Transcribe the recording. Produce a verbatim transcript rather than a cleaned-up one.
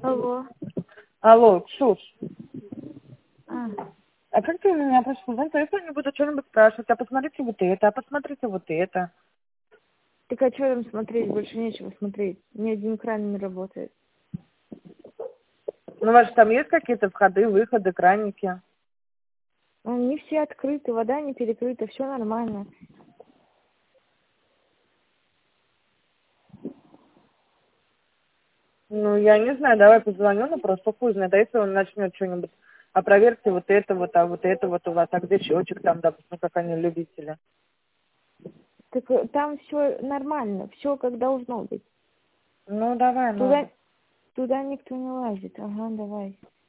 Алло. Алло, Ксюш, А, а как ты у меня просишь узнать, а если они будут что-нибудь спрашивать, а посмотрите вот это, а посмотрите вот это. так а что там смотреть? Больше нечего смотреть. Ни один кран не работает. Ну, у вас же там есть какие-то входы, выходы, краники? Они все открыты, вода не перекрыта, все нормально. Ну, я не знаю, давай позвоню, ну, просто хуй знает, а если он начнет что-нибудь, а проверьте вот это вот, а вот это вот у вас, а где счетчик там, допустим, как они любители. Так э, там все нормально, все как должно быть. Ну, давай, ну. Туда, туда никто не лазит. Ага, давай.